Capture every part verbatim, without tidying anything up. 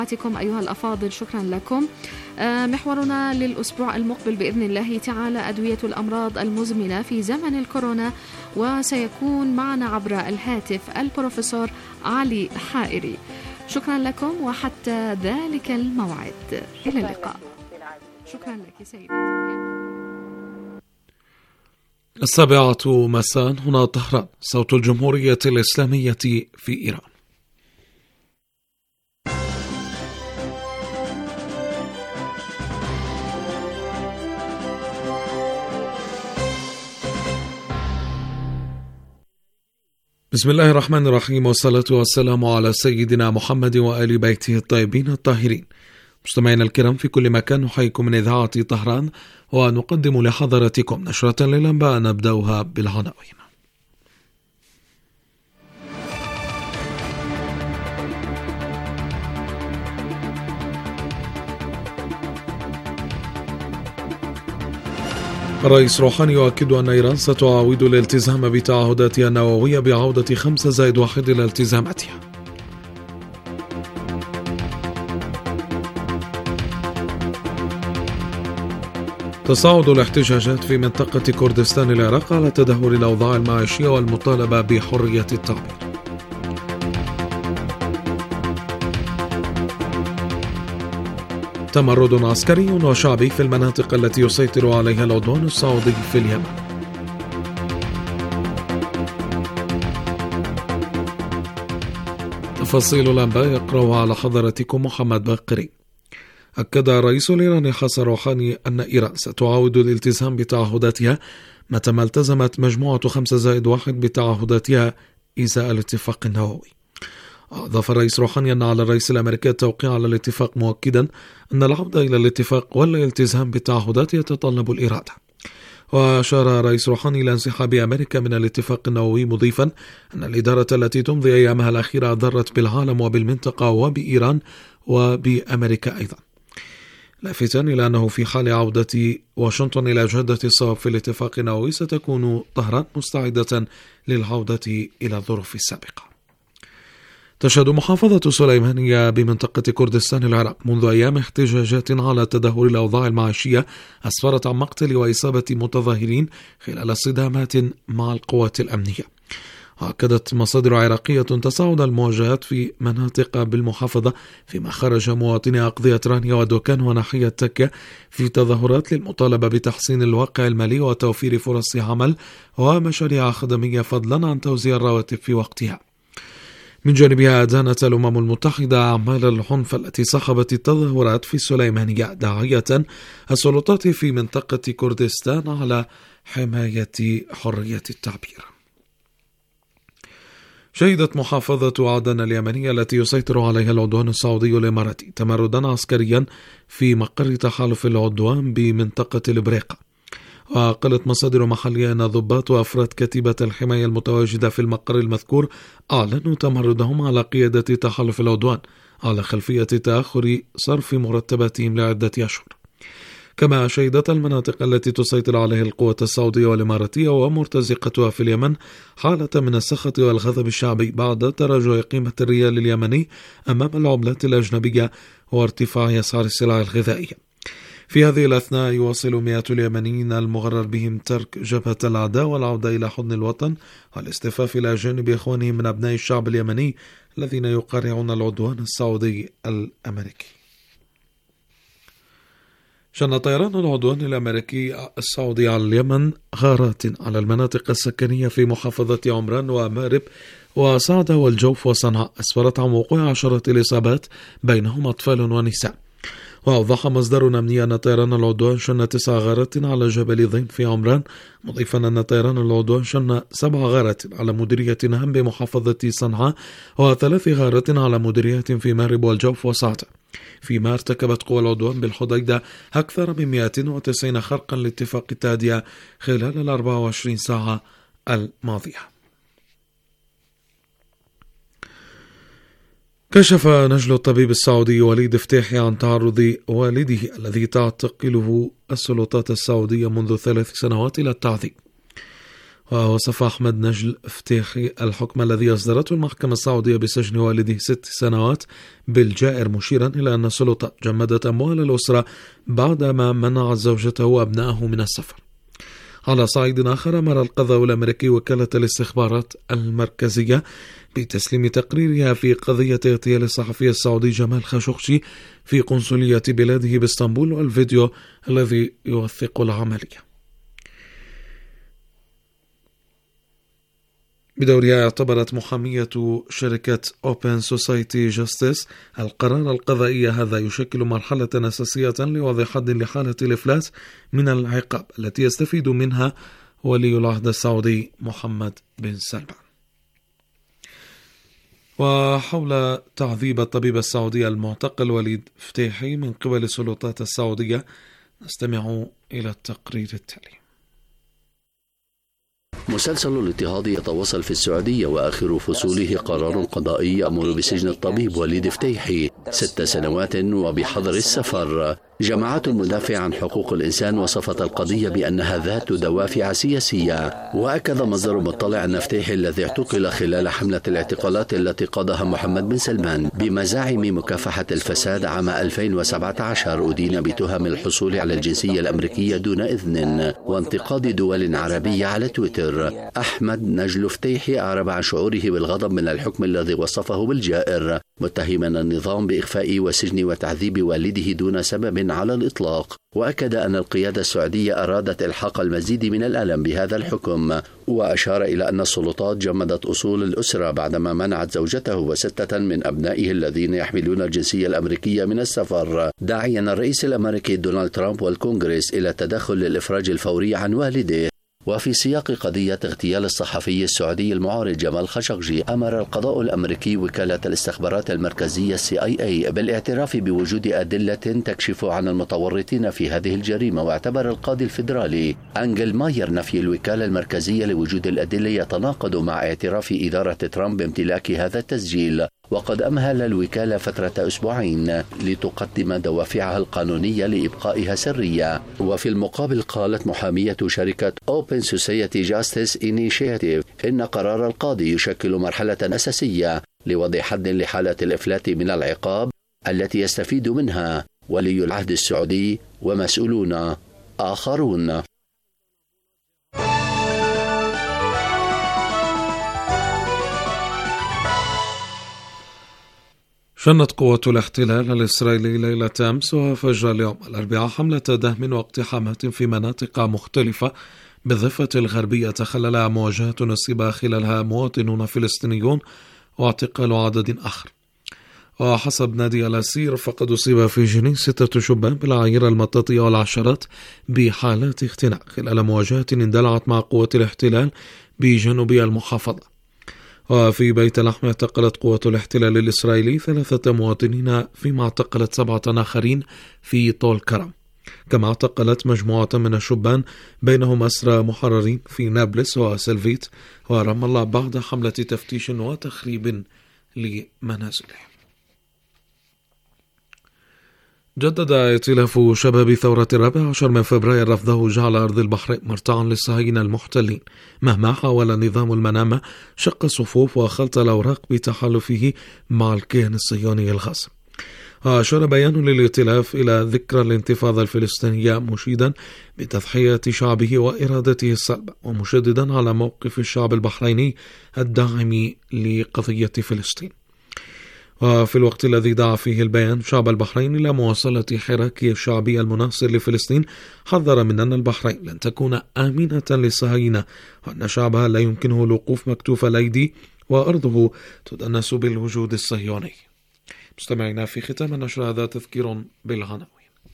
أيها الأفاضل، شكرا لكم. محورنا للأسبوع المقبل بإذن الله تعالى أدوية الأمراض المزمنة في زمن الكورونا، وسيكون معنا عبر الهاتف البروفيسور علي حائري. شكرا لكم وحتى ذلك الموعد، إلى اللقاء. شكرا لك سيدي. السابعة مساء، هنا طهران، صوت الجمهورية الإسلامية في إيران. بسم الله الرحمن الرحيم، والصلاة والسلام على سيدنا محمد وآل بيته الطيبين الطاهرين. مستمعينا الكرام في كل مكان، نحييكم من إذاعة طهران ونقدم لحضراتكم نشرة للأنباء نبدأها بالعناوين. الرئيس روحاني يؤكد أن إيران ستعاود الالتزام بتعهداتها النووية بعودة خمسة زائد واحد إلى التزاماتها. تصاعد الاحتجاجات في منطقة كردستان العراق على تدهور الأوضاع المعيشية والمطالبة بحرية التعبير. تمرد عسكري وشعبي في المناطق التي يسيطر عليها العدوان السعودي في اليمن. تفاصيل الأنباء يقرأها على حضراتكم محمد باقري. أكد الرئيس الإيراني حسن روحاني أن إيران ستعاود الالتزام بتعهداتها متى ما التزمت مجموعة خمسة زائد واحد بتعهداتها إزاء الاتفاق النووي. أضاف الرئيس روحاني أن على الرئيس الأمريكي التوقيع على الاتفاق، مؤكدا أن العودة إلى الاتفاق والالتزام بالتعهدات يتطلب الإرادة. وأشار الرئيس روحاني إلى انسحاب أمريكا من الاتفاق النووي، مضيفا أن الإدارة التي تمضي أيامها الأخيرة ضرت بالعالم وبالمنطقة وبإيران وبأمريكا أيضا، لافتا إلى أنه في حال عودة واشنطن إلى جادة الصواب في الاتفاق النووي ستكون طهران مستعدة للعودة إلى الظروف السابقة. تشهد محافظة سليمانية بمنطقة كردستان العراق منذ أيام احتجاجات على تدهور الأوضاع المعيشية أسفرت عن مقتل وإصابة متظاهرين خلال صدامات مع القوات الأمنية. وأكدت مصادر عراقية تصاعد المواجهات في مناطق بالمحافظة، فيما خرج مواطني أقضية رانيا ودوكان وناحية تكة في تظاهرات للمطالبة بتحسين الواقع المالي وتوفير فرص عمل ومشاريع خدمية، فضلا عن توزيع الرواتب في وقتها. من جانبها أدانت الأمم المتحدة أعمال العنف التي صاحبت التظاهرات في السليمانية، داعية السلطات في منطقة كردستان على حماية حرية التعبير. شهدت محافظة عدن اليمنية التي يسيطر عليها العدوان السعودي الإماراتي تمردا عسكريا في مقر تحالف العدوان بمنطقة البريقة. وقالت مصادر محلية أن ضباط وأفراد كتيبة الحماية المتواجدة في المقر المذكور أعلنوا تمردهم على قيادة تحالف العدوان على خلفية تأخر صرف مرتباتهم لعدة أشهر. كما شهدت المناطق التي تسيطر عليها القوات السعودية والإماراتية ومرتزقتها في اليمن حالة من السخط والغضب الشعبي بعد تراجع قيمة الريال اليمني أمام العملات الأجنبية وارتفاع أسعار السلع الغذائية. في هذه الأثناء يواصل مئات اليمنيين المغرر بهم ترك جبهة الأعداء والعودة إلى حضن الوطن والاصطفاف إلى جانب إخوانهم من أبناء الشعب اليمني الذين يقارعون العدوان السعودي الأمريكي. شن طيران العدوان الأمريكي السعودي على اليمن غارات على المناطق السكنية في محافظة عمران ومارب وصعدة والجوف وصنعاء، أسفرت عن وقوع عشرات الإصابات بينهم أطفال ونساء. وأوضح مصدر أمني أن طيران العدوان شن تسع غارات على جبل ضين في عمران، مضيفا أن طيران العدوان شن سبع غارات على مديرية نهم بمحافظة صنعاء وثلاث غارات على مديريات في مارب والجوف وصعدة، فيما ارتكبت قوى العدوان بالحديدة أكثر من مئة وتسعين خرقا لاتفاق التهدئة خلال الأربع وعشرين ساعة الماضية. كشف نجل الطبيب السعودي وليد فتيحي عن تعرض والده الذي تعتقله السلطات السعودية منذ ثلاث سنوات إلى التعذيب. ووصف أحمد نجل فتيحي الحكم الذي أصدرته المحكمة السعودية بسجن والده ست سنوات بالجائر، مشيرا إلى أن السلطات جمدت أموال الأسرة بعدما منعت زوجته وأبنائه من السفر. على صعيد آخر، أمر القضاء الأمريكي وكالة الاستخبارات المركزية بتسليم تقريرها في قضية اغتيال الصحفي السعودي جمال خاشقجي في قنصلية بلاده باسطنبول والفيديو الذي يوثق العملية. بدورها اعتبرت محامية شركة Open Society Justice القرار القضائي هذا يشكل مرحلة أساسية لوضع حد لحالة الإفلاس من العقاب التي يستفيد منها ولي العهد السعودي محمد بن سلمان. وحول تعذيب الطبيب السعودي المعتقل وليد فتيحي من قبل السلطات السعودية نستمع إلى التقرير التالي. مسلسل الاضطهاد يتواصل في السعودية، وآخر فصوله قرار قضائي يأمر بسجن الطبيب وليد فتيحي ست سنوات وبحظر السفر. جماعات المدافع عن حقوق الإنسان وصفت القضية بأنها ذات دوافع سياسية، وأكد مصدر مطلع أن فتيحي الذي اعتقل خلال حملة الاعتقالات التي قادها محمد بن سلمان بمزاعم مكافحة الفساد عام ألفين وسبعة عشر أدين بتهم الحصول على الجنسية الأمريكية دون إذن وانتقاد دول عربية على تويتر. أحمد نجل فتيحي أعرب عن شعوره بالغضب من الحكم الذي وصفه بالجائر، متهما النظام بإخفاء وسجن وتعذيب والده دون سبب على الإطلاق، وأكد أن القيادة السعودية أرادت إلحاق المزيد من الألم بهذا الحكم، وأشار إلى أن السلطات جمدت أصول الأسرة بعدما منعت زوجته وستة من أبنائه الذين يحملون الجنسية الأمريكية من السفر، داعيا الرئيس الأمريكي دونالد ترامب والكونغرس إلى التدخل للإفراج الفوري عن والده. وفي سياق قضية اغتيال الصحفي السعودي المعارض جمال خاشقجي، أمر القضاء الأمريكي وكالة الاستخبارات المركزية سي آي إيه بالاعتراف بوجود أدلة تكشف عن المتورطين في هذه الجريمة. واعتبر القاضي الفيدرالي أنجل ماير نفي الوكالة المركزية لوجود الأدلة يتناقض مع اعتراف إدارة ترامب بامتلاك هذا التسجيل، وقد أمهل الوكالة فترة أسبوعين لتقدم دوافعها القانونية لإبقائها سرية. وفي المقابل قالت محامية شركة Open Society Justice Initiative إن قرار القاضي يشكل مرحلة أساسية لوضع حد لحالة الإفلات من العقاب التي يستفيد منها ولي العهد السعودي ومسؤولون آخرون. شنت قوة الاحتلال الإسرائيلي ليلة أمس وفجر اليوم الأربعاء حملة دهم واقتحامات في مناطق مختلفة بالضفة الغربية تخللها مواجهات أصيب خلالها مواطنون فلسطينيون واعتقال عدد آخر. وحسب نادي الأسير فقد أصيب في جنين ستة شبان بالعايرة المطاطية والعشرات بحالات اختناق خلال مواجهات اندلعت مع قوة الاحتلال بجنوب المحافظة. وفي بيت لحم اعتقلت قوة الاحتلال الإسرائيلي ثلاثة مواطنين، فيما اعتقلت سبعة آخرين في طول كرم. كما اعتقلت مجموعة من الشبان بينهم أسرى محررين في نابلس وسلفيت ورام الله بعد حملة تفتيش وتخريب لمنازلهم. جدد ائتلاف شباب ثورة الرابع عشر من فبراير رفضه جعل أرض البحرين مرتعا للصهاينة المحتلين، مهما حاول نظام المنامة شق الصفوف وخلط الأوراق بتحالفه مع الكيان الصهيوني الغاصب. وأشار بيان للائتلاف إلى ذكرى الانتفاضة الفلسطينية مشيدا بتضحية شعبه وإرادته الصلبة، ومشددا على موقف الشعب البحريني الداعم لقضية فلسطين. وفي الوقت الذي دعا فيه البيان شعب البحرين إلى مواصلة حراكه الشعبي المناصر لفلسطين، حذر من أن البحرين لن تكون آمنة للصهاينة، وأن شعبها لا يمكنه الوقوف مكتوف الأيدي وأرضه تدنس بالوجود الصهيوني. مستمعينا، في ختام النشر هذا تذكير بالعناوين.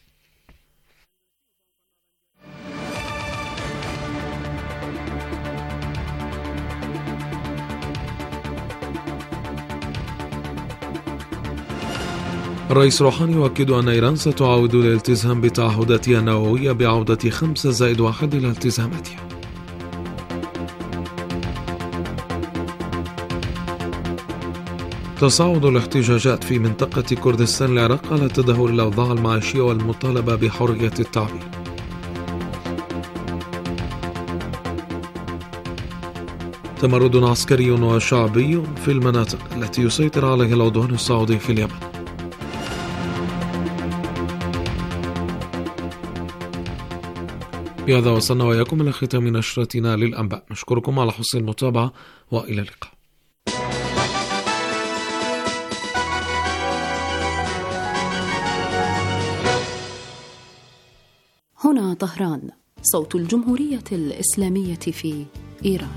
الرئيس روحاني يؤكد أن إيران ستعاود الالتزام بتعهداتها النووية بعودة خمسة زائد واحد إلى التزاماتها. تصاعد الاحتجاجات في منطقة كردستان العراق على تدهور الأوضاع المعيشية والمطالبة بحرية التعبير. تمرد عسكري وشعبي في المناطق التي يسيطر عليها العدوان السعودي في اليمن. بهذا وصلنا وإياكم إلى ختام نشرتنا للأنباء. نشكركم على حسن المتابعة وإلى اللقاء. هنا طهران، صوت الجمهورية الإسلامية في إيران.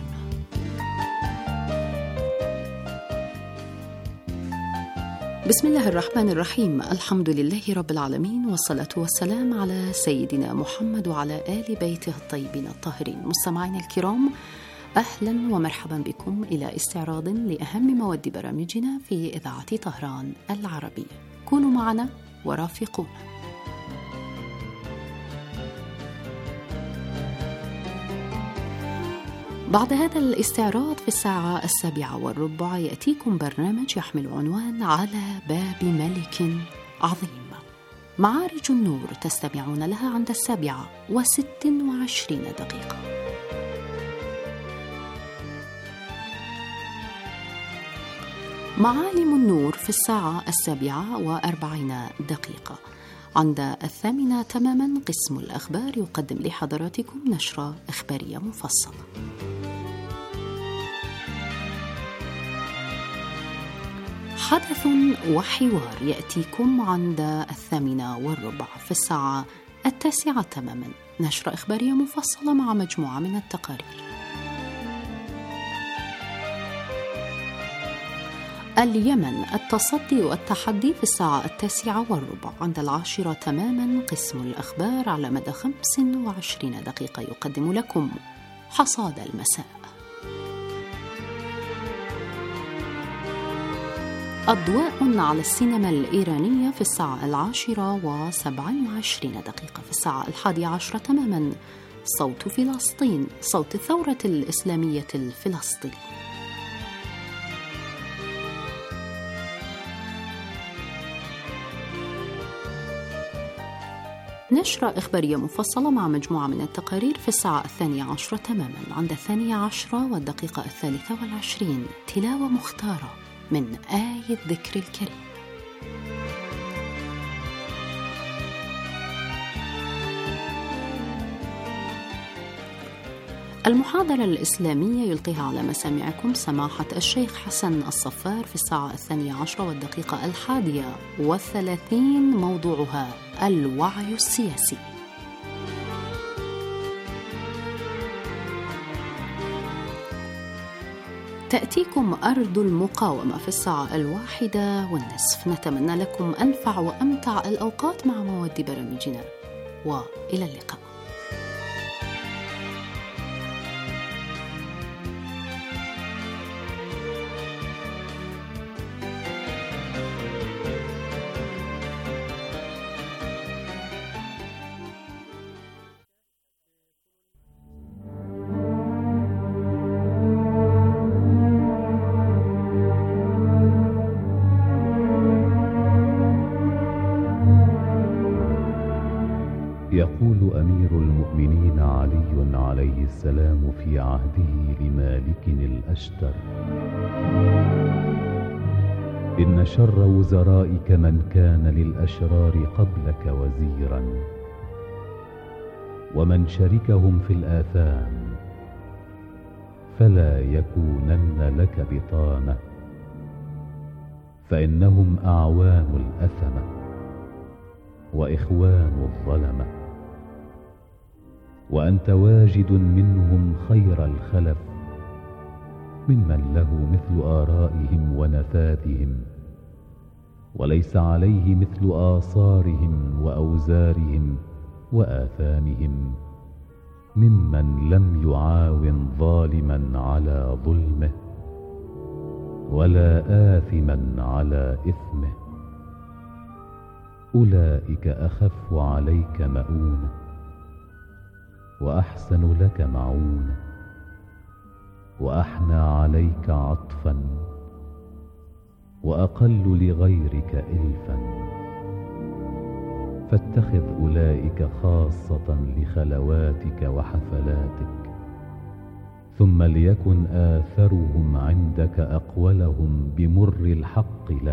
بسم الله الرحمن الرحيم، الحمد لله رب العالمين، والصلاة والسلام على سيدنا محمد وعلى آل بيته الطيبين الطاهرين. مستمعينا الكرام، أهلا ومرحبا بكم إلى استعراض لأهم مواد برامجنا في إذاعة طهران العربية. كونوا معنا ورافقونا. بعد هذا الاستعراض في الساعة السابعة والربع يأتيكم برنامج يحمل عنوان على باب ملك عظيم. معارج النور تستمعون لها عند السابعة وست وعشرين دقيقة. معالم النور في الساعة السابعة وأربعين دقيقة. عند الثامنة تماما قسم الأخبار يقدم لحضراتكم نشرة إخبارية مفصلة. حدث وحوار يأتيكم عند الثامنة والربع. في الساعة التاسعة تماما نشرة إخبارية مفصلة مع مجموعة من التقارير. اليمن، التصدي والتحدي في الساعة التاسعة والربع. عند العاشرة تماما قسم الأخبار على مدى خمس وعشرين دقيقة يقدم لكم حصاد المساء. أضواء على السينما الإيرانية في الساعة العاشرة وسبع وعشرين دقيقة. في الساعة الحادية عشرة تماما صوت فلسطين، صوت الثورة الإسلامية الفلسطينية. نشرة إخبارية مفصلة مع مجموعة من التقارير في الساعة الثانية عشرة تماما. عند الثانية عشرة والدقيقة الثالثة والعشرين تلاوة مختارة من آية الذكر الكريم. المحاضرة الإسلامية يلقيها على مسامعكم سماحة الشيخ حسن الصفار في الساعة الثانية عشرة والدقيقة الحادية والثلاثين. موضوعها الوعي السياسي. تأتيكم أرض المقاومة في الساعة الواحدة والنصف. نتمنى لكم أنفع وأمتع الأوقات مع مواد برامجنا، وإلى اللقاء. يقول أمير المؤمنين علي عليه السلام في عهده لمالك الأشتر: إن شر وزرائك من كان للأشرار قبلك وزيرا، ومن شركهم في الآثام فلا يكونن لك بطانة، فإنهم أعوان الأثمة وإخوان الظلمة، وأنت واجد منهم خير الخلف ممن له مثل آرائهم ونفاذهم، وليس عليه مثل آثارهم وأوزارهم وآثامهم، ممن لم يعاون ظالما على ظلمه ولا آثما على إثمه. أولئك أخف عليك مؤونة وأحسن لك معونة وأحنى عليك عطفا وأقل لغيرك إلفا، فاتخذ أولئك خاصة لخلواتك وحفلاتك، ثم ليكن آثرهم عندك أقولهم بمر الحق لك،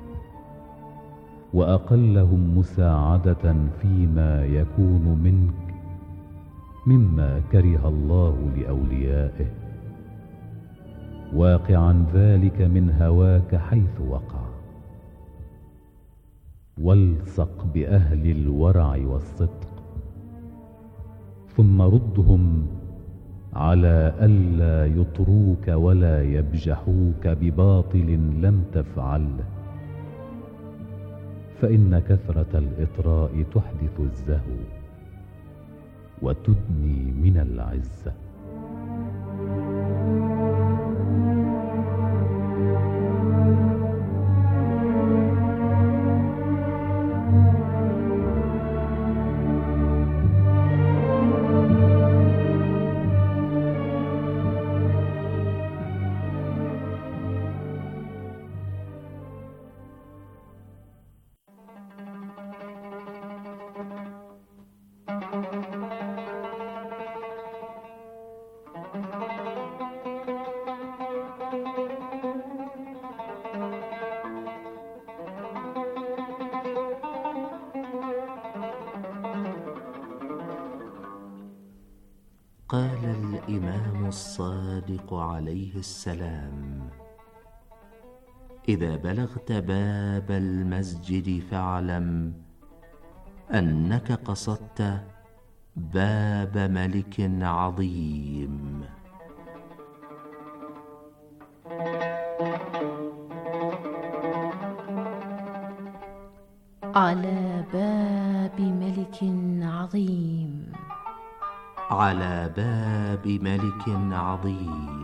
وأقلهم مساعدة فيما يكون منك مما كره الله لأوليائه، واقعا ذلك من هواك حيث وقع. والصق بأهل الورع والصدق، ثم ردهم على ألا يطروك ولا يبجحوك بباطل لم تفعله، فإن كثرة الإطراء تحدث الزهو وتدني من العزة. قال الإمام الصادق عليه السلام: إذا بلغت باب المسجد فاعلم أنك قصدت باب ملك عظيم. على باب ملك عظيم. على باب ملك عظيم.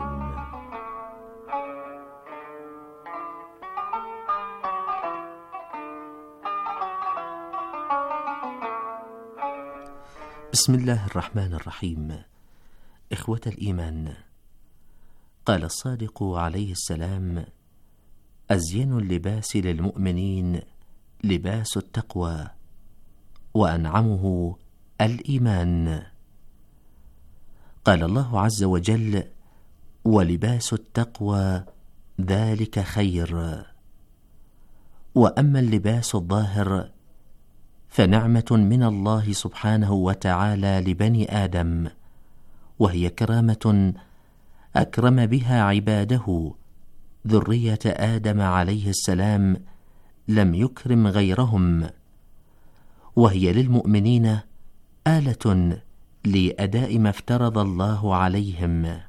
بسم الله الرحمن الرحيم. إخوة الإيمان، قال الصادق عليه السلام: أزين اللباس للمؤمنين لباس التقوى، وأنعمه الإيمان. قال الله عز وجل: ولباس التقوى ذلك خير. وأما اللباس الظاهر فنعمة من الله سبحانه وتعالى لبني آدم، وهي كرامة أكرم بها عباده ذرية آدم عليه السلام، لم يكرم غيرهم، وهي للمؤمنين آلة لأداء ما افترض الله عليهم.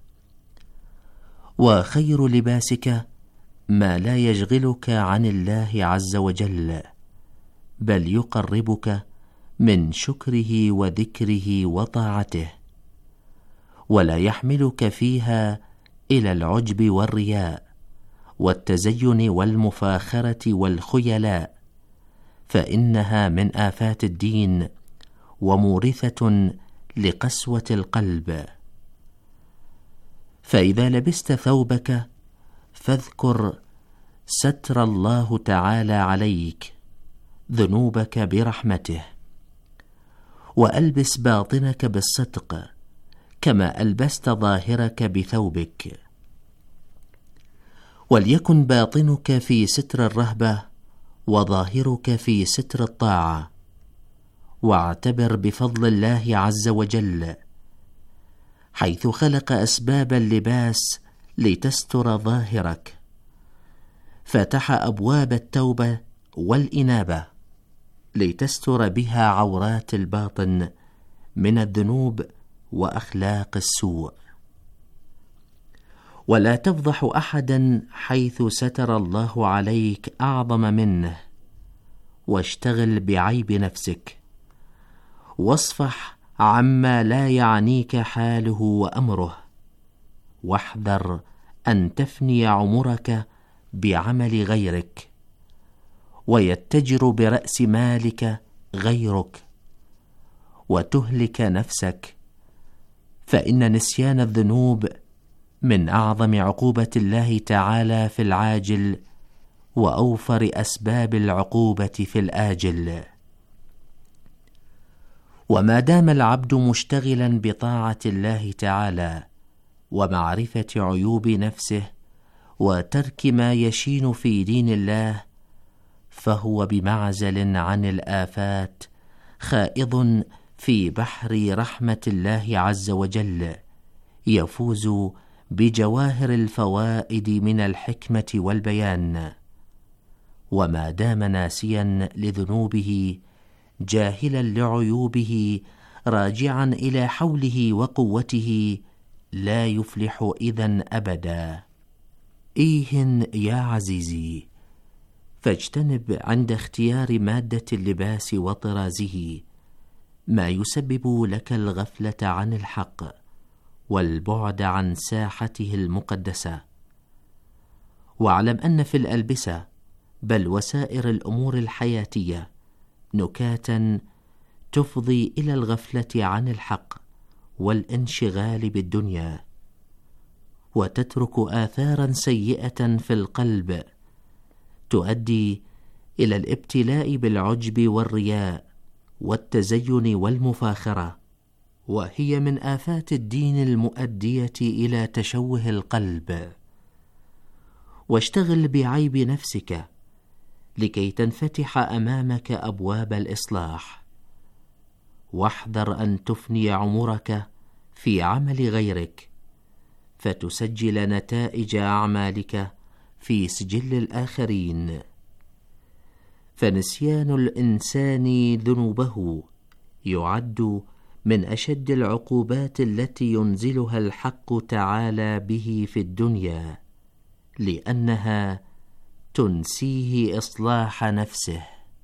وخير لباسك ما لا يشغلك عن الله عز وجل، بل يقربك من شكره وذكره وطاعته، ولا يحملك فيها إلى العجب والرياء والتزين والمفاخرة والخيلاء، فإنها من آفات الدين ومورثة لقسوة القلب. فإذا لبست ثوبك فاذكر ستر الله تعالى عليك، ذنوبك برحمته، وألبس باطنك بالصدق كما ألبست ظاهرك بثوبك. وليكن باطنك في ستر الرهبة وظاهرك في ستر الطاعة، واعتبر بفضل الله عز وجل، حيث خلق أسباب اللباس لتستر ظاهرك، فتح أبواب التوبة والإنابة لتستر بها عورات الباطن من الذنوب وأخلاق السوء. ولا تفضح أحدا حيث ستر الله عليك أعظم منه، واشتغل بعيب نفسك، واصفح عما لا يعنيك حاله وأمره، واحذر أن تفني عمرك بعمل غيرك، ويتجر برأس مالك غيرك، وتهلك نفسك، فإن نسيان الذنوب من أعظم عقوبة الله تعالى في العاجل، وأوفر أسباب العقوبة في الآجل. وما دام العبد مشتغلا بطاعة الله تعالى ومعرفة عيوب نفسه وترك ما يشين في دين الله، فهو بمعزل عن الآفات، خائض في بحر رحمة الله عز وجل، يفوز بجواهر الفوائد من الحكمة والبيان. وما دام ناسيا لذنوبه، جاهلا لعيوبه، راجعا إلى حوله وقوته، لا يفلح إذن أبدا. إيه يا عزيزي، فاجتنب عند اختيار مادة اللباس وطرازه ما يسبب لك الغفلة عن الحق والبعد عن ساحته المقدسة. واعلم أن في الألبسة بل وسائر الأمور الحياتية نكاتا تفضي إلى الغفلة عن الحق والانشغال بالدنيا، وتترك آثارا سيئة في القلب تؤدي إلى الابتلاء بالعجب والرياء والتزين والمفاخرة، وهي من آفات الدين المؤدية إلى تشوه القلب. واشتغل بعيب نفسك لكي تنفتح أمامك أبواب الإصلاح، واحذر أن تفني عمرك في عمل غيرك فتسجل نتائج أعمالك في سجل الآخرين. فنسيان الإنسان ذنوبه يعد من أشد العقوبات التي ينزلها الحق تعالى به في الدنيا، لأنها تنسيه إصلاح نفسه.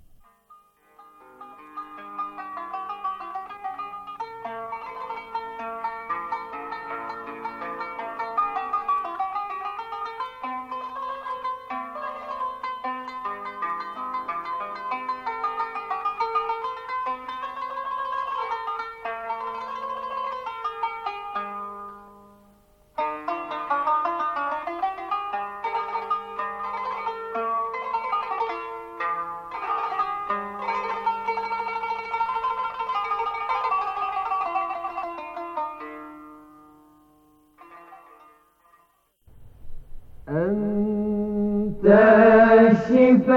أنت الشفاء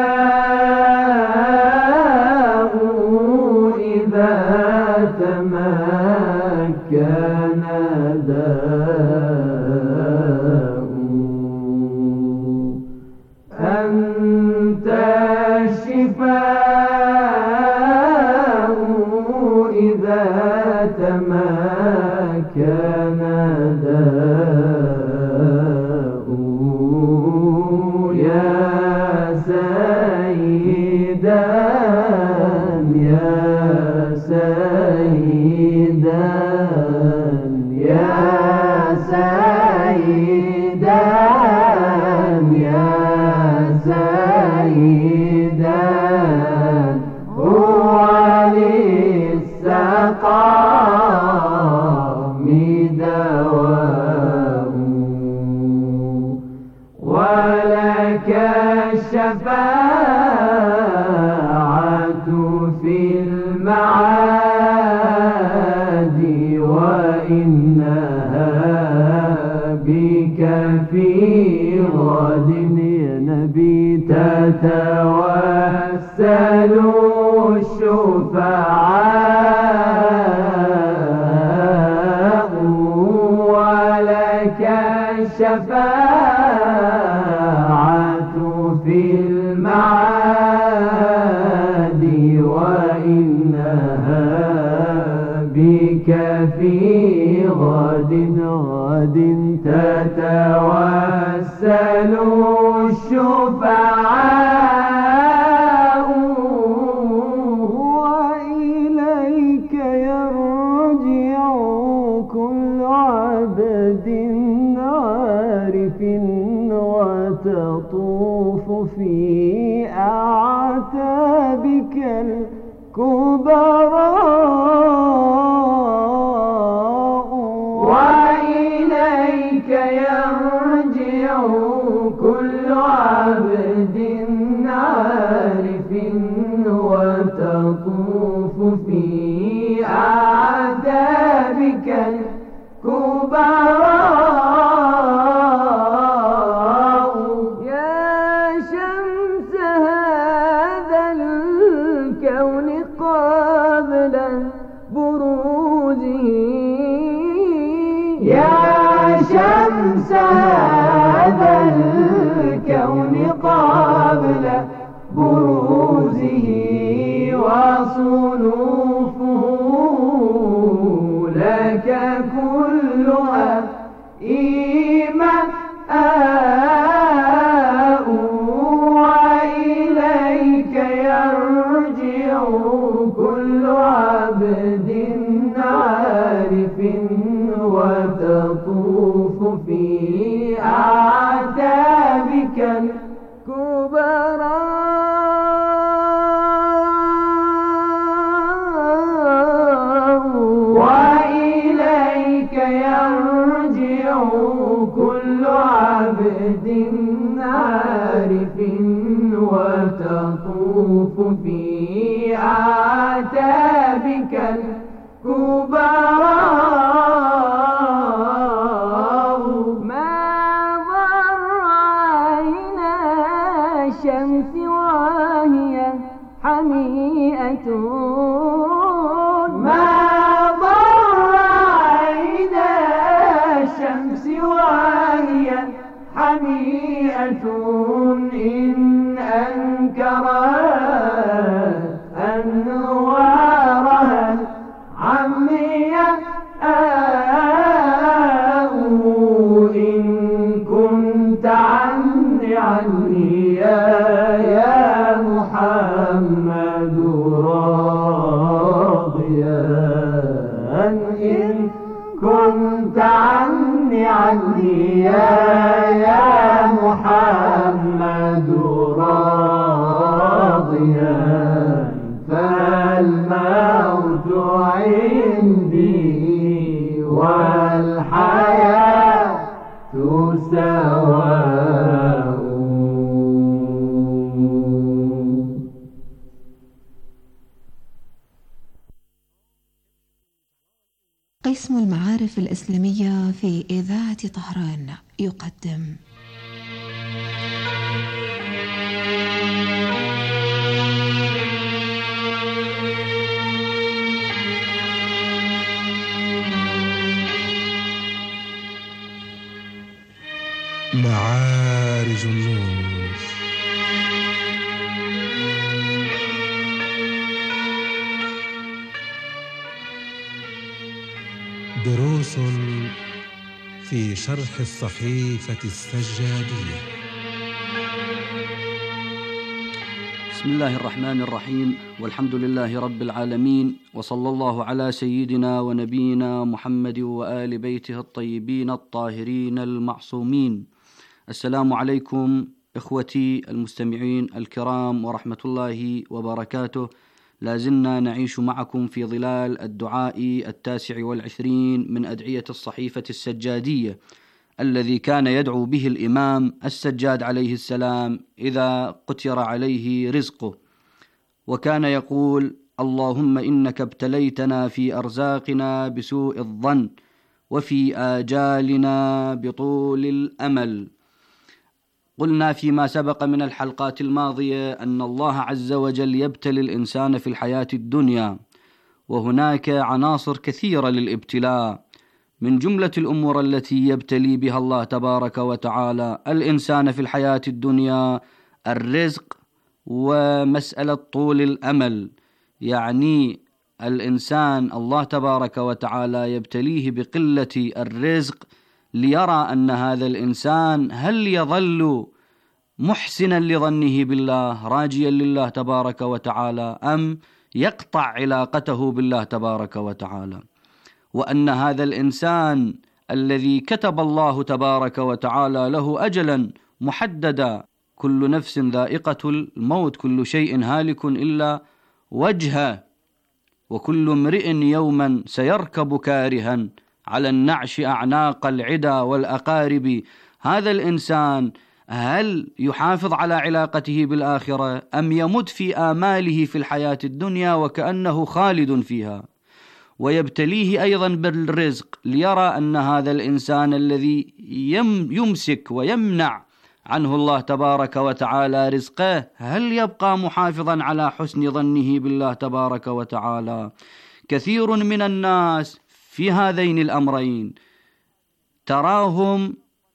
إذا تمكن داء، أنت الشفاء إذا تمكن داء، الشفاعة في المعاد وإنها بك في غد يا نبي تتوسل الشفعاء ولك الشفاعة في المعاد وإنها بك في غد غد تتوسل الشفعاء وإليك يرجع كل عبد عارف وتطوف في أعتابك الكبراء وإليك يرجع كل عبد عارف وتطوف في أعتابك الكبراء قبل بروزه يا شمس هذا الكون قبل بروزه وصنوفه لك كلها إيماء وإليك يرجع كل عبد عارف وتطوف في أعتابك الكبرى وإليك يرجع كل عبد عارف وتطوف في أعتابك الكبرى ما ضر عينا الشمس وهي حميئة ما ضر عينا الشمس وهي حميئة إن أنكرت أنوارها عمية إن كنت عني عني يا محمد راضيا إن كنت عني عني يا محمد راضيا فالموت عندي والحياة سواء. قسم المعارف الإسلامية في إذاعة طهران يقدم معارج النور. دروس في شرح الصحيفة السجادية. بسم الله الرحمن الرحيم، والحمد لله رب العالمين، وصلى الله على سيدنا ونبينا محمد وآل بيته الطيبين الطاهرين المعصومين. السلام عليكم إخوتي المستمعين الكرام ورحمة الله وبركاته. لازلنا نعيش معكم في ظلال الدعاء التاسع والعشرين من أدعية الصحيفة السجادية الذي كان يدعو به الإمام السجاد عليه السلام إذا قتر عليه رزقه، وكان يقول: اللهم إنك ابتليتنا في أرزاقنا بسوء الظن وفي آجالنا بطول الأمل. قلنا فيما سبق من الحلقات الماضية أن الله عز وجل يبتلي الإنسان في الحياة الدنيا، وهناك عناصر كثيرة للابتلاء. من جملة الأمور التي يبتلي بها الله تبارك وتعالى الإنسان في الحياة الدنيا الرزق ومسألة طول الأمل، يعني الإنسان الله تبارك وتعالى يبتليه بقلة الرزق ليرى أن هذا الإنسان هل يظل محسنا لظنه بالله راجيا لله تبارك وتعالى أم يقطع علاقته بالله تبارك وتعالى، وأن هذا الإنسان الذي كتب الله تبارك وتعالى له أجلا محددا، كل نفس ذائقة الموت، كل شيء هالك إلا وجهه، وكل امرئ يوما سيركب كارها على النعش أعناق العدا والأقارب. هذا الإنسان هل يحافظ على علاقته بالآخرة أم يمد في آماله في الحياة الدنيا وكأنه خالد فيها؟ ويبتليه أيضا بالرزق ليرى أن هذا الإنسان الذي يمسك ويمنع عنه الله تبارك وتعالى رزقه، هل يبقى محافظا على حسن ظنه بالله تبارك وتعالى؟ كثير من الناس في هذين الأمرين تراهم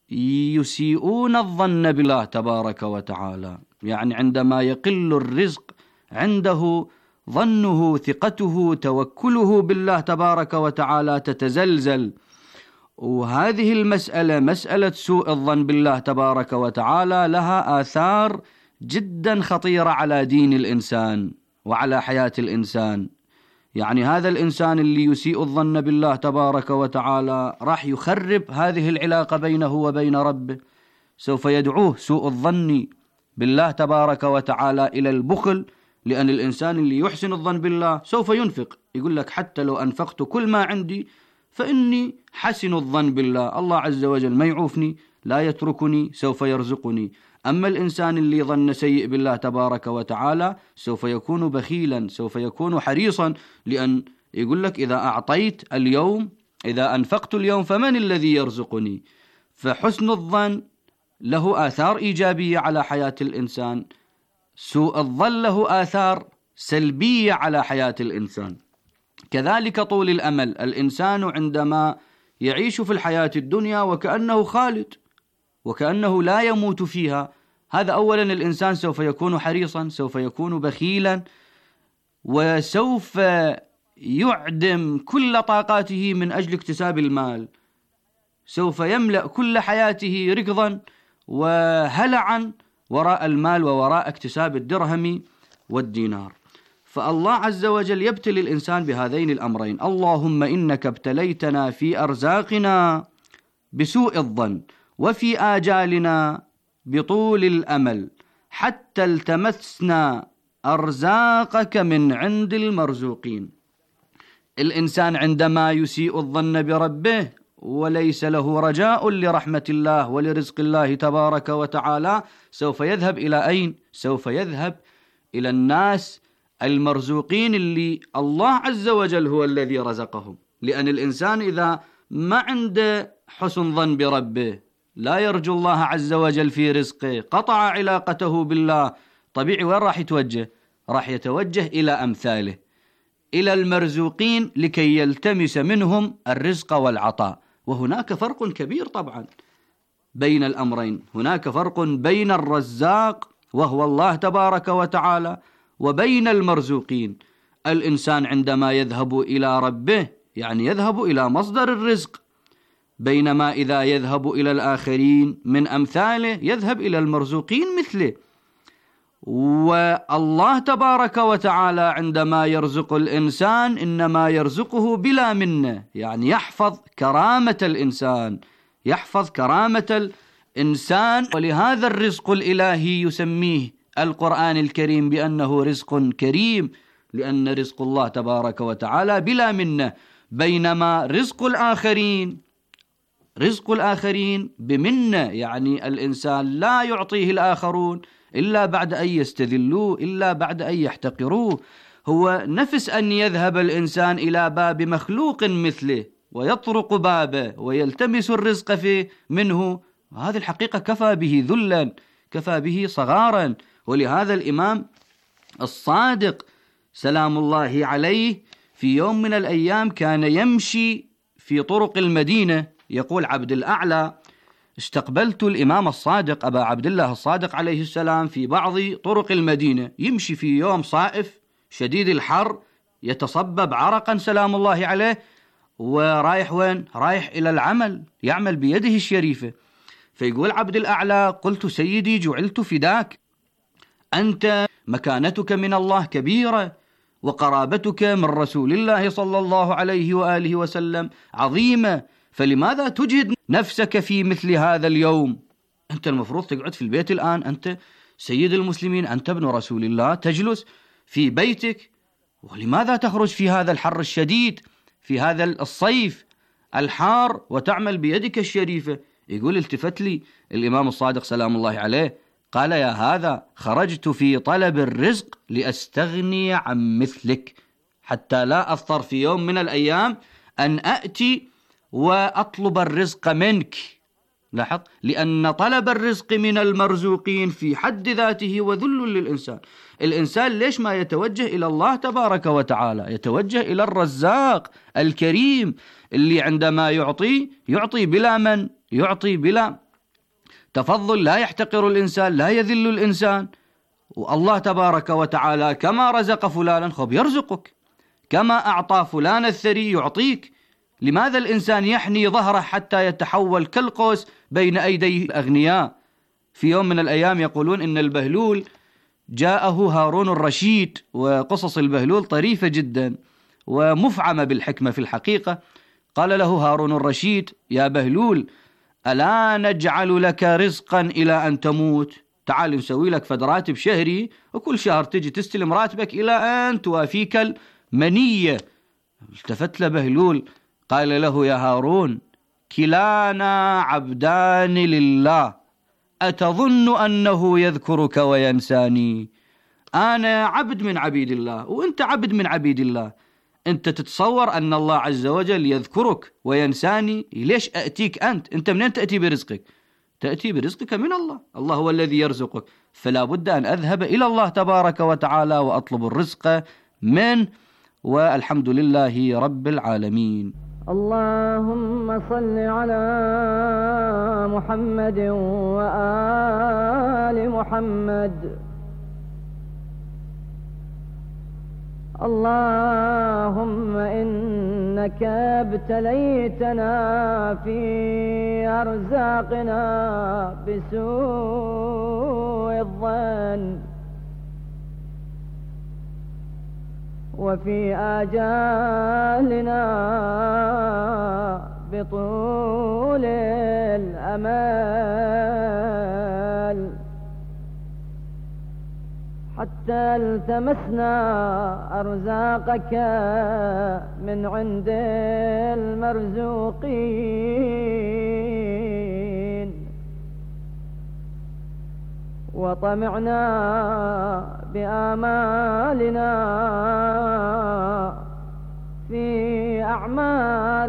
يسيئون الظن بالله تبارك وتعالى، يعني عندما يقل الرزق عنده ظنه، ثقته، توكله بالله تبارك وتعالى تتزلزل. وهذه المسألة، مسألة سوء الظن بالله تبارك وتعالى، لها آثار جدا خطيرة على دين الإنسان وعلى حياة الإنسان. يعني هذا الإنسان اللي يسيء الظن بالله تبارك وتعالى راح يخرب هذه العلاقة بينه وبين ربه، سوف يدعوه سوء الظن بالله تبارك وتعالى إلى البخل، لأن الإنسان اللي يحسن الظن بالله سوف ينفق، يقول لك حتى لو أنفقت كل ما عندي فإني حسن الظن بالله، الله عز وجل ما يعوفني، لا يتركني، سوف يرزقني. أما الإنسان اللي ظن سيء بالله تبارك وتعالى سوف يكون بخيلا، سوف يكون حريصا، لأن يقول لك إذا أعطيت اليوم، إذا أنفقت اليوم فمن الذي يرزقني؟ فحسن الظن له آثار إيجابية على حياة الإنسان، سوء الظن له آثار سلبية على حياة الإنسان. كذلك طول الأمل، الإنسان عندما يعيش في الحياة الدنيا وكأنه خالد وكأنه لا يموت فيها، هذا أولا الإنسان سوف يكون حريصا، سوف يكون بخيلا، وسوف يعدم كل طاقاته من أجل اكتساب المال، سوف يملأ كل حياته ركضا وهلعا وراء المال ووراء اكتساب الدرهم والدينار. فالله عز وجل يبتلي الإنسان بهذين الأمرين. اللهم إنك ابتليتنا في أرزاقنا بسوء الظن، وفي آجالنا بطول الأمل، حتى التمسنا أرزاقك من عند المرزوقين. الإنسان عندما يسيء الظن بربه وليس له رجاء لرحمة الله ولرزق الله تبارك وتعالى، سوف يذهب إلى أين؟ سوف يذهب إلى الناس المرزوقين اللي الله عز وجل هو الذي رزقهم. لأن الإنسان إذا ما عنده حسن ظن بربه، لا يرجو الله عز وجل في رزقه، قطع علاقته بالله، طبيعي وين راح يتوجه؟ راح يتوجه إلى أمثاله، إلى المرزوقين، لكي يلتمس منهم الرزق والعطاء. وهناك فرق كبير طبعا بين الأمرين، هناك فرق بين الرزاق وهو الله تبارك وتعالى وبين المرزوقين. الإنسان عندما يذهب إلى ربه يعني يذهب إلى مصدر الرزق، بينما إذا يذهب إلى الآخرين من أمثاله يذهب إلى المرزوقين مثله. والله تبارك وتعالى عندما يرزق الإنسان إنما يرزقه بلا منة، يعني يحفظ كرامة الإنسان، يحفظ كرامة الإنسان. ولهذا الرزق الإلهي يسميه القرآن الكريم بأنه رزق كريم، لأن رزق الله تبارك وتعالى بلا منة، بينما رزق الآخرين رزق الآخرين بمنة، يعني الإنسان لا يعطيه الآخرون إلا بعد أن يستذلوه، إلا بعد أن يحتقروه. هو نفس أن يذهب الإنسان إلى باب مخلوق مثله ويطرق بابه ويلتمس الرزق فيه منه، هذه الحقيقة كفى به ذلا، كفى به صغارا. ولهذا الإمام الصادق سلام الله عليه في يوم من الأيام كان يمشي في طرق المدينة، يقول عبد الأعلى: استقبلت الإمام الصادق أبا عبد الله الصادق عليه السلام في بعض طرق المدينة، يمشي في يوم صائف شديد الحر، يتصبب عرقا سلام الله عليه، ورايح وين؟ رايح إلى العمل، يعمل بيده الشريفة. فيقول عبد الأعلى: قلت سيدي جعلت فداك، أنت مكانتك من الله كبيرة، وقرابتك من رسول الله صلى الله عليه وآله وسلم عظيمة، فلماذا تجهد نفسك في مثل هذا اليوم؟ أنت المفروض تقعد في البيت الآن، أنت سيد المسلمين، أنت ابن رسول الله، تجلس في بيتك، ولماذا تخرج في هذا الحر الشديد، في هذا الصيف الحار، وتعمل بيدك الشريفة؟ يقول: التفت لي الإمام الصادق سلام الله عليه، قال: يا هذا خرجت في طلب الرزق لأستغني عن مثلك، حتى لا أضطر في يوم من الأيام أن أأتي وأطلب الرزق منك، لاحظ، لأن طلب الرزق من المرزوقين في حد ذاته وذل للإنسان. الإنسان ليش ما يتوجه إلى الله تبارك وتعالى؟ يتوجه إلى الرزاق الكريم اللي عندما يعطي يعطي بلا من، يعطي بلا تفضل، لا يحتقر الإنسان، لا يذل الإنسان. والله تبارك وتعالى كما رزق فلانا خب يرزقك، كما أعطى فلان الثري يعطيك. لماذا الإنسان يحني ظهره حتى يتحول كالقوس بين أيدي الأغنياء؟ في يوم من الأيام يقولون إن البهلول جاءه هارون الرشيد، وقصص البهلول طريفة جدا ومفعمة بالحكمة في الحقيقة. قال له هارون الرشيد: يا بهلول، ألا نجعل لك رزقا إلى أن تموت؟ تعال نسوي لك فد راتب شهري، وكل شهر تجي تستلم راتبك إلى أن توافيك المنية. التفت له بهلول قال له: يا هارون، كلانا عبدان لله، أتظن أنه يذكرك وينساني؟ أنا عبد من عبيد الله وأنت عبد من عبيد الله، أنت تتصور أن الله عز وجل يذكرك وينساني؟ ليش أأتيك أنت؟ أنت منين تأتي برزقك؟ تأتي برزقك من الله، الله هو الذي يرزقك، فلا بد أن أذهب إلى الله تبارك وتعالى وأطلب الرزق منه، والحمد لله رب العالمين. اللهم صل على محمد وآل محمد. اللهم إنك ابتليتنا في أرزاقنا بسوء الظن، وفي آجالنا بطول الأمل، حتى التمسنا أرزاقك من عند المرزوقين، وطمعنا بآمالنا في أعمار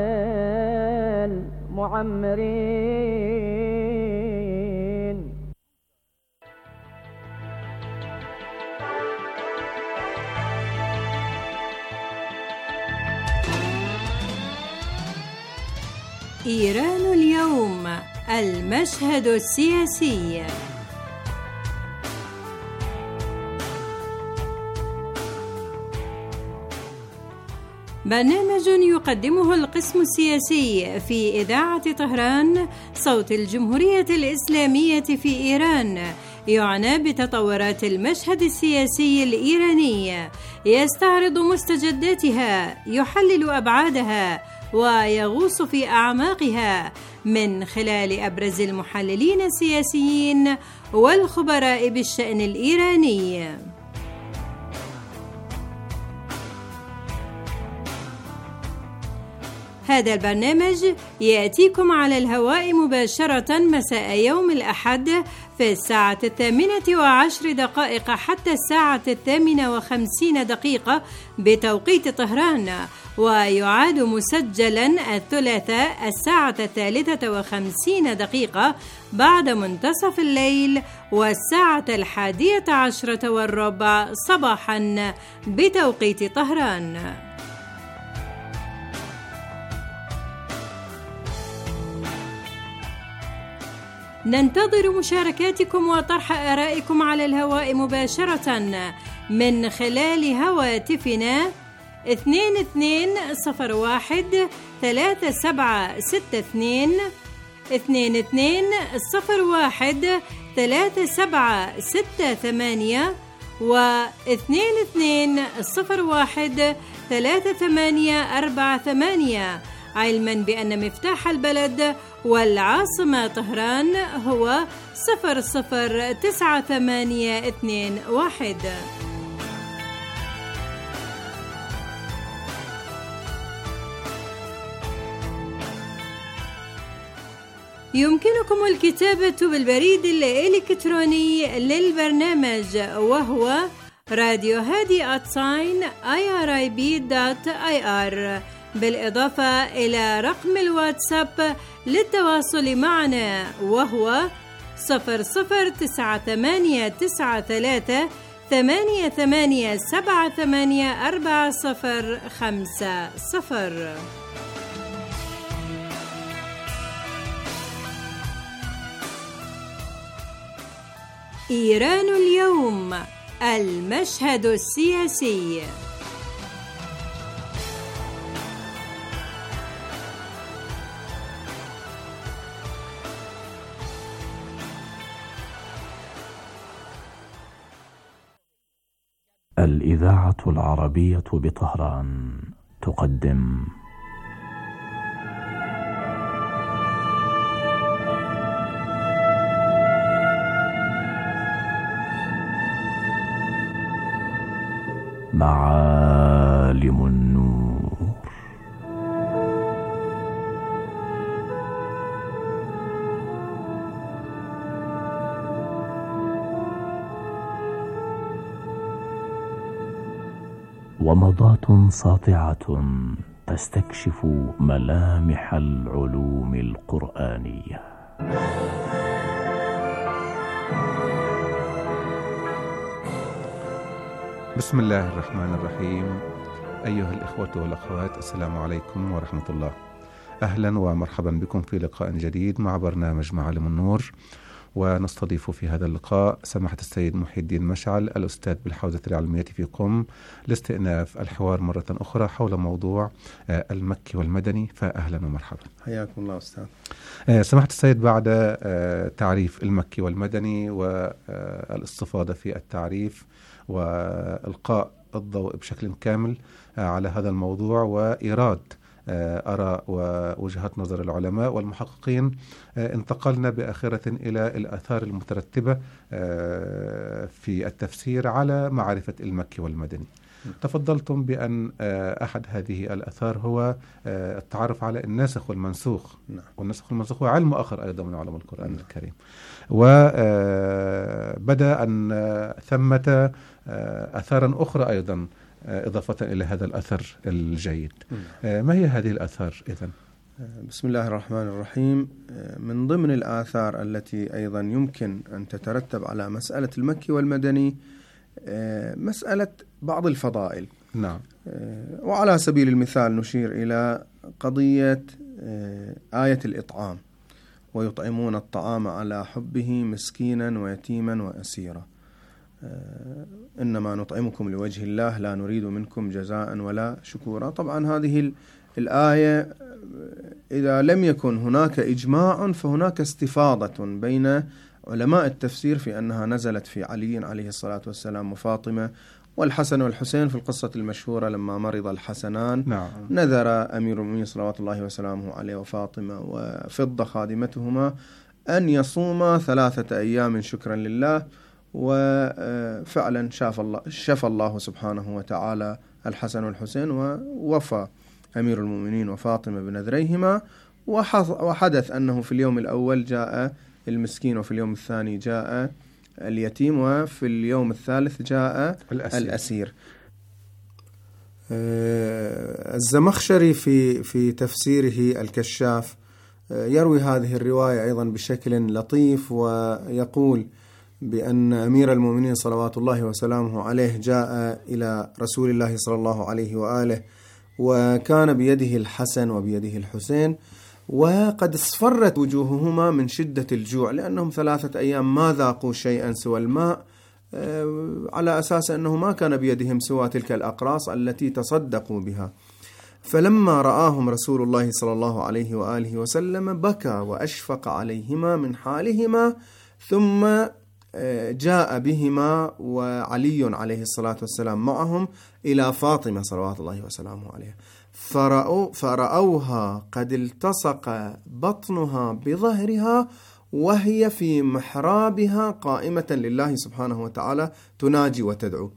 المعمرين. إيران اليوم، المشهد السياسي. برنامج يقدمه القسم السياسي في إذاعة طهران صوت الجمهورية الإسلامية في إيران، يعنى بتطورات المشهد السياسي الإيراني، يستعرض مستجداتها، يحلل أبعادها، ويغوص في أعماقها من خلال أبرز المحللين السياسيين والخبراء بالشأن الإيراني. هذا البرنامج يأتيكم على الهواء مباشرة مساء يوم الأحد في الساعة الثامنة وعشر دقائق حتى الساعة الثامنة وخمسين دقيقة بتوقيت طهران، ويعاد مسجلا الثلاثاء الساعة الثالثة وخمسين دقيقة بعد منتصف الليل، والساعة الحادية عشرة والربع صباحا بتوقيت طهران. ننتظر مشاركاتكم وطرح آرائكم على الهواء مباشرة من خلال هواتفنا اثنين اثنين صفر واحد ثلاثة سبعة ستة اثنين اثنين اثنين صفر واحد ثلاثة سبعة ستة ثمانية واثنين اثنين صفر واحد ثلاثة ثمانية أربعة ثمانية، علما بأن مفتاح البلد والعاصمة طهران هو صفر صفر تسعة ثمانية اثنين واحد. يمكنكم الكتابة بالبريد الإلكتروني للبرنامج، وهو راديو هادي آت ساين آي آر آي بي دوت آي آر، بالإضافة إلى رقم الواتساب للتواصل معنا وهو صفر صفر تسعة ثمانية تسعة ثلاثة ثمانية ثمانية سبعة ثمانية أربعة صفر خمسة صفر. إيران اليوم، المشهد السياسي. الإذاعة العربية بطهران تقدم معالم النور. ومضات ساطعة تستكشف ملامح العلوم القرآنية. بسم الله الرحمن الرحيم. أيها الإخوة والأخوات، السلام عليكم ورحمة الله. أهلا ومرحبا بكم في لقاء جديد مع برنامج معالم النور، ونستضيف في هذا اللقاء سماحة السيد محي الدين مشعل، الأستاذ بالحوزة العلمية في قم، لاستئناف الحوار مرة أخرى حول موضوع المكي والمدني. فأهلا ومرحبا. حياكم الله أستاذ. سماحة السيد، بعد تعريف المكي والمدني والاستفاضة في التعريف وإلقاء الضوء بشكل كامل على هذا الموضوع وإيراد آراء ووجهات نظر العلماء والمحققين، انتقلنا بآخرة إلى الآثار المترتبة في التفسير على معرفة المكي والمدني. تفضلتم بأن أحد هذه الآثار هو التعرف على الناسخ والمنسوخ، والناسخ والمنسوخ هو علم آخر أيضا من علم القرآن الكريم. وبدأ أن ثمة آثارا أخرى أيضا إضافة إلى هذا الأثر الجيد. ما هي هذه الآثار إذن؟ بسم الله الرحمن الرحيم. من ضمن الآثار التي أيضا يمكن أن تترتب على مسألة المكي والمدني مسألة بعض الفضائل. نعم. وعلى سبيل المثال نشير إلى قضية آية الإطعام، ويطعمون الطعام على حبه مسكينا ويتيما وأسيرا، إنما نطعمكم لوجه الله لا نريد منكم جزاء ولا شكورا. طبعا هذه الآية إذا لم يكن هناك إجماع فهناك استفاضة بين علماء التفسير في أنها نزلت في علي عليه الصلاة والسلام وفاطمة والحسن والحسين في القصة المشهورة لما مرض الحسنان. نعم. نذر أمير المؤمنين صلوات الله وسلامه عليه وفاطمة وفضة خادمتهما أن يصوما ثلاثة أيام شكرا لله، وفعلا شاف الله شفى الله سبحانه وتعالى الحسن والحسين، ووفى أمير المؤمنين وفاطمة بنذريهما. وحدث أنه في اليوم الأول جاء المسكين، وفي اليوم الثاني جاء اليتيم، وفي اليوم الثالث جاء الأسير, الأسير. الزمخشري في في تفسيره الكشاف يروي هذه الرواية أيضا بشكل لطيف، ويقول بأن أمير المؤمنين صلوات الله وسلامه عليه جاء إلى رسول الله صلى الله عليه وآله، وكان بيده الحسن وبيده الحسين، وقد اصفرت وجوههما من شدة الجوع، لأنهم ثلاثة أيام ما ذاقوا شيئا سوى الماء، على أساس أنه ما كان بيدهم سوى تلك الأقراص التي تصدقوا بها. فلما رآهم رسول الله صلى الله عليه وآله وسلم بكى وأشفق عليهما من حالهما، ثم جاء بهما وعلي عليه الصلاة والسلام معهم إلى فاطمة صلوات الله وسلامه عليها، فرأوا فرأوها قد التصق بطنها بظهرها وهي في محرابها قائمة لله سبحانه وتعالى تناجي وتدعو.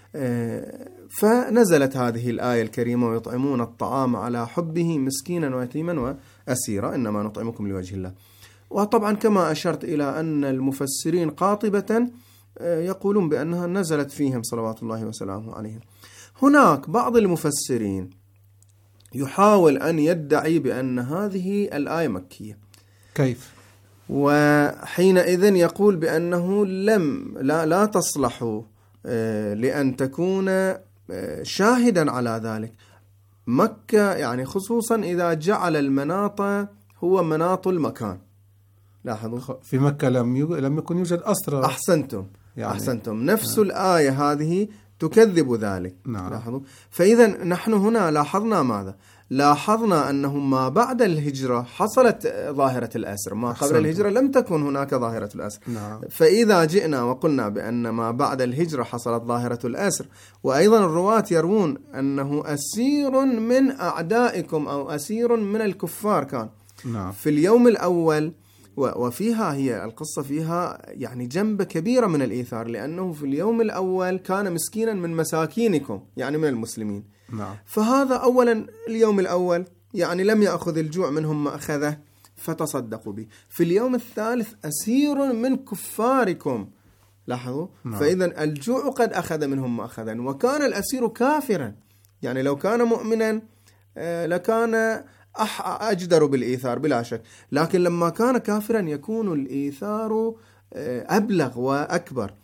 فنزلت هذه الآية الكريمة: ويطعمون الطعام على حبه مسكينا ويتيما وأسيرا إنما نطعمكم لوجه الله. وطبعا كما أشرت إلى أن المفسرين قاطبة يقولون بأنها نزلت فيهم صلوات الله وسلامه عليهم. هناك بعض المفسرين يحاول أن يدعي بأن هذه الآية مكية. كيف؟ وحينئذ يقول بأنه لم لا, لا تصلح لأن تكون شاهدا على ذلك. مكة يعني خصوصا إذا جعل المناط هو مناط المكان. لاحظوا في مكة لم يو... لم يكن يوجد أسرى. أحسنتم يعني أحسنتم نفس نعم. الآية هذه تكذب ذلك. نعم. لاحظوا. فإذا نحن هنا لاحظنا ماذا؟ لاحظنا أنه ما بعد الهجرة حصلت ظاهرة الأسر، ما قبل الهجرة لم تكن هناك ظاهرة الأسر. نعم. فإذا جئنا وقلنا بأن ما بعد الهجرة حصلت ظاهرة الأسر، وأيضا الرواة يروون أنه أسير من أعدائكم أو أسير من الكفار كان. نعم. في اليوم الأول، وفيها هي القصة فيها يعني جنب كبيرة من الإيثار، لأنه في اليوم الأول كان مسكينا من مساكينكم يعني من المسلمين. نعم. فهذا أولا اليوم الأول يعني لم يأخذ الجوع منهم ما أخذه فتصدقوا به. في اليوم الثالث أسير من كفاركم. لاحظوا. نعم. فإذا الجوع قد أخذ منهم ما أخذا، وكان الأسير كافرا. يعني لو كان مؤمنا لكان أجدر بالإيثار بلا شك، لكن لما كان كافرا يكون الإيثار أبلغ وأكبر.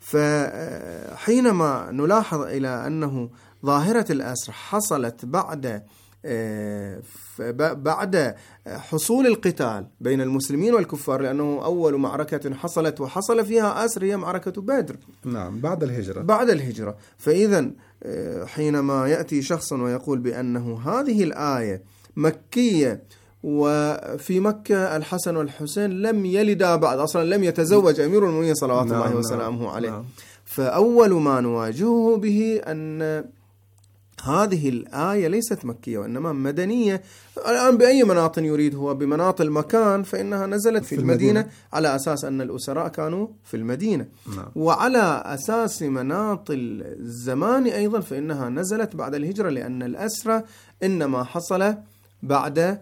فحينما نلاحظ إلى أنه ظاهرة الأسر حصلت بعد بعد حصول القتال بين المسلمين والكفار، لأنه أول معركة حصلت وحصل فيها أسر هي معركة بدر. نعم. بعد الهجرة. بعد الهجرة. فإذا حينما يأتي شخص ويقول بأنه هذه الآية مكية وفي مكة الحسن والحسين لم يلدا بعد، أصلا لم يتزوج أمير المؤمنين صلوات نعم. الله وسلامه عليه. نعم. فأول ما نواجهه به أن هذه الآية ليست مكية وإنما مدنية. الآن بأي مناط يريد هو؟ بمناط المكان، فإنها نزلت في, في المدينة, المدينة على أساس أن الأسراء كانوا في المدينة. نعم. وعلى أساس مناط الزمان أيضا فإنها نزلت بعد الهجرة، لأن الأسرى إنما حصل بعد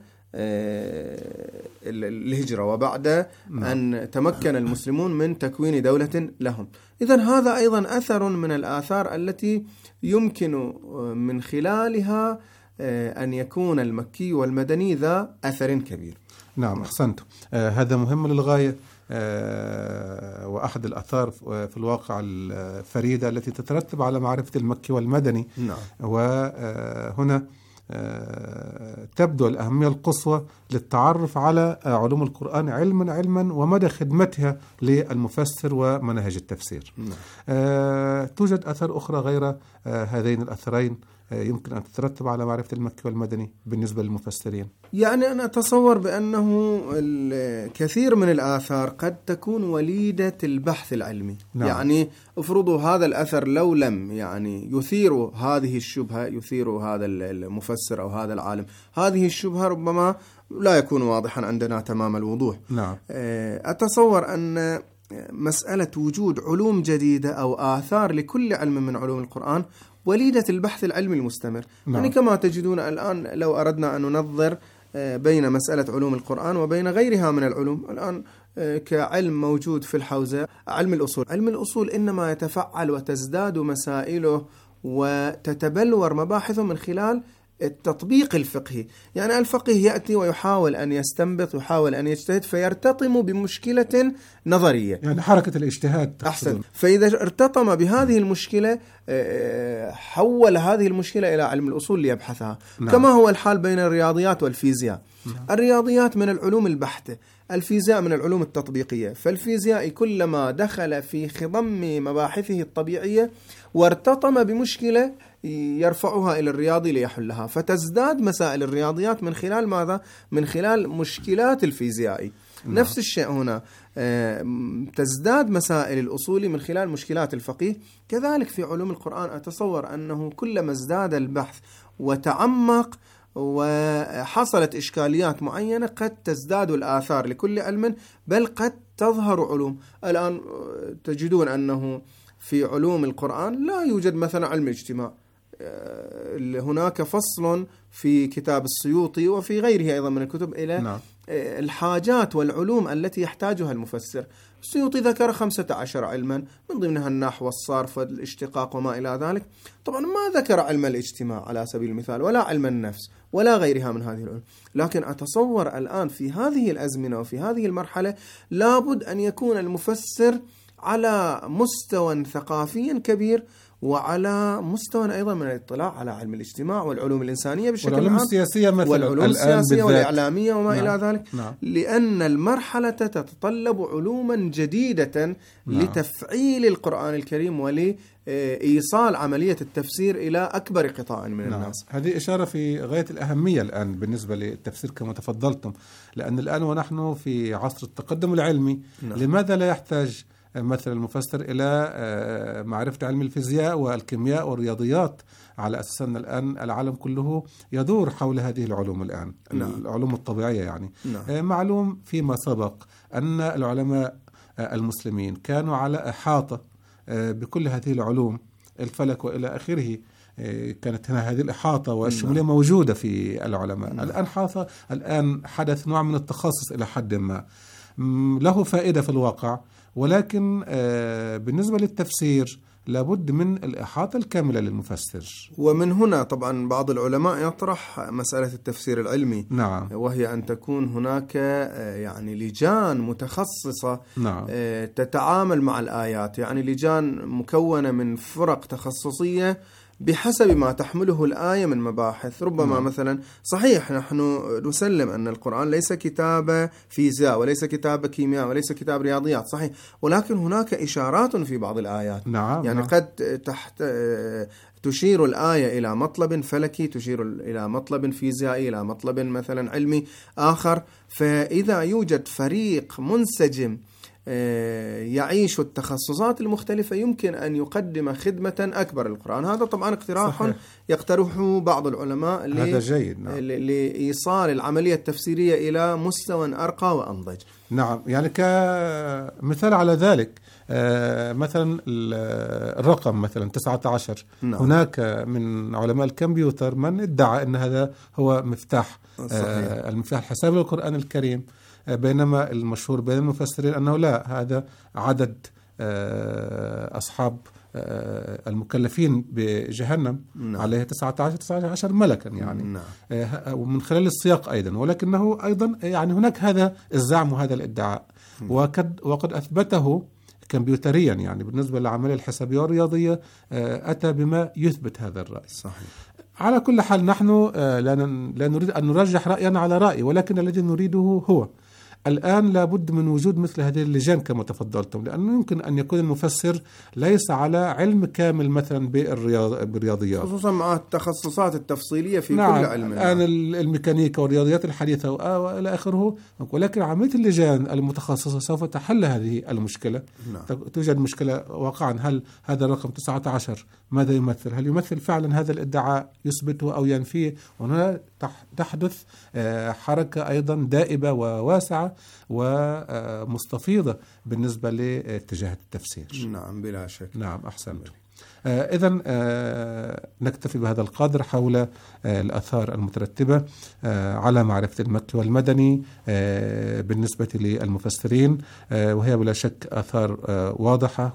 الهجرة وبعد نعم. أن تمكن المسلمون من تكوين دولة لهم. إذن هذا أيضا أثر من الآثار التي يمكن من خلالها أن يكون المكي والمدني ذا أثر كبير. نعم. أحسنت. آه هذا مهم للغاية. آه وأحد الآثار في الواقع الفريدة التي تترتب على معرفة المكي والمدني. نعم. وهنا تبدو الأهمية القصوى للتعرف على علوم القرآن علما علما ومدى خدمتها للمفسر ومناهج التفسير. نعم. توجد أثر أخرى غير هذين الأثرين يمكن أن تترتب على معرفة المكي والمدني بالنسبة للمفسرين؟ يعني أنا أتصور بأنه الكثير من الآثار قد تكون وليدة البحث العلمي. نعم. يعني افرضوا هذا الأثر لو لم يعني يثير هذه الشبهة، يثير هذا المفسر أو هذا العالم هذه الشبهة، ربما لا يكون واضحا عندنا تمام الوضوح. نعم. أتصور أن مسألة وجود علوم جديدة أو آثار لكل علم من علوم القرآن وليدة البحث العلمي المستمر. نعم. يعني كما تجدون الآن لو أردنا أن ننظر بين مسألة علوم القرآن وبين غيرها من العلوم، الآن كعلم موجود في الحوزة علم الأصول. علم الأصول إنما يتفعل وتزداد مسائله وتتبلور مباحثه من خلال التطبيق الفقهي. يعني الفقيه يأتي ويحاول أن يستنبط، يحاول أن يجتهد فيرتطم بمشكلة نظرية، يعني حركة الاجتهاد. أحسن. فإذا ارتطم بهذه المشكلة حول هذه المشكلة إلى علم الأصول ليبحثها. نعم. كما هو الحال بين الرياضيات والفيزياء. نعم. الرياضيات من العلوم البحتة، الفيزياء من العلوم التطبيقية. فالفيزياء كلما دخل في خضم مباحثه الطبيعية وارتطم بمشكلة يرفعها إلى الرياضي ليحلها، فتزداد مسائل الرياضيات من خلال ماذا؟ من خلال مشكلات الفيزيائي. نعم. نفس الشيء هنا، تزداد مسائل الأصول من خلال مشكلات الفقيه. كذلك في علوم القرآن أتصور أنه كلما ازداد البحث وتعمق وحصلت إشكاليات معينة قد تزداد الآثار لكل علم، بل قد تظهر علوم. الآن تجدون أنه في علوم القرآن لا يوجد مثلا علم الاجتماع. هناك فصل في كتاب السيوطي وفي غيره أيضا من الكتب إلى نعم. الحاجات والعلوم التي يحتاجها المفسر. السيوطي ذكر خمسة عشر علما من ضمنها النحو والصرف والاشتقاق وما إلى ذلك. طبعا ما ذكر علم الاجتماع على سبيل المثال ولا علم النفس ولا غيرها من هذه العلوم. لكن أتصور الآن في هذه الأزمنة وفي هذه المرحلة لابد أن يكون المفسر على مستوى ثقافي كبير وعلى مستوى أيضا من الاطلاع على علم الاجتماع والعلوم الإنسانية بشكل عام والعلوم السياسية مثلا والعلوم السياسية والإعلامية وما نعم. إلى ذلك نعم. لأن المرحلة تتطلب علوما جديدة نعم. لتفعيل القرآن الكريم ولإيصال عملية التفسير إلى أكبر قطاع من نعم. الناس. هذه إشارة في غاية الأهمية الآن بالنسبة للتفسير كما تفضلتم، لأن الآن ونحن في عصر التقدم العلمي نعم. لماذا لا يحتاج مثل المفسر إلى معرفة علم الفيزياء والكيمياء والرياضيات، على أساس أن الآن العالم كله يدور حول هذه العلوم الآن نعم. العلوم الطبيعية يعني نعم. معلوم فيما سبق أن العلماء المسلمين كانوا على إحاطة بكل هذه العلوم، الفلك وإلى آخره، كانت هنا هذه الإحاطة والشمولية نعم. موجودة في العلماء نعم. الآن حاطة الآن حدث نوع من التخصص إلى حد ما له فائدة في الواقع، ولكن بالنسبة للتفسير لابد من الإحاطة الكاملة للمفسر. ومن هنا طبعا بعض العلماء يطرح مسألة التفسير العلمي نعم. وهي أن تكون هناك يعني لجان متخصصة نعم. تتعامل مع الآيات، يعني لجان مكونة من فرق تخصصية بحسب ما تحمله الآية من مباحث. ربما نعم. مثلا صحيح نحن نسلم أن القرآن ليس كتاب فيزياء وليس كتاب كيمياء وليس كتاب رياضيات صحيح، ولكن هناك إشارات في بعض الآيات نعم. يعني نعم. قد تحت تشير الآية إلى مطلب فلكي، تشير إلى مطلب فيزيائي، إلى مطلب مثلا علمي آخر. فإذا يوجد فريق منسجم يعيش التخصصات المختلفة يمكن أن يقدم خدمة أكبر للقرآن. هذا طبعا اقتراح صحيح. يقترحه بعض العلماء هذا جيد نعم. لإيصال العملية التفسيرية إلى مستوى أرقى وأنضج. نعم، يعني كمثال على ذلك مثلا الرقم مثلا تسعة عشر نعم. هناك من علماء الكمبيوتر من ادعى أن هذا هو مفتاح صحيح. المفتاح الحسابي للقرآن الكريم، بينما المشهور بين المفسرين أنه لا، هذا عدد أصحاب المكلفين بجهنم نعم. عليه تسعة عشر تسعة عشر ملكا يعني نعم. ومن خلال السياق أيضا، ولكنه أيضا يعني هناك هذا الزعم وهذا الادعاء نعم. وقد, وقد أثبته كمبيوتريا يعني بالنسبة للعملية الحسابية والرياضية أتى بما يثبت هذا الرأي صحيح. على كل حال نحن لا نريد أن نرجح رأينا على رأي، ولكن الذي نريده هو الآن لابد من وجود مثل هذه اللجان كما تفضلتم، لأنه يمكن أن يكون المفسر ليس على علم كامل مثلا بالرياضيات، خصوصا مع التخصصات التفصيلية في نعم. كل علم الآن الميكانيكا والرياضيات الحديثة وإلى آخره، ولكن عملية اللجان المتخصصة سوف تحل هذه المشكلة نعم. توجد مشكلة واقعا، هل هذا الرقم تسعة عشر ماذا يمثل؟ هل يمثل فعلا هذا الادعاء يثبته أو ينفيه؟ وهنا تحدث حركة أيضا دائبة وواسعة ومستفيضة بالنسبة لاتجاه التفسير. نعم بلا شك. نعم أحسنت. آه إذن آه نكتفي بهذا القدر حول آه الآثار المترتبة آه على معرفة المكي والمدني آه بالنسبة للمفسرين، آه وهي بلا شك آثار آه واضحة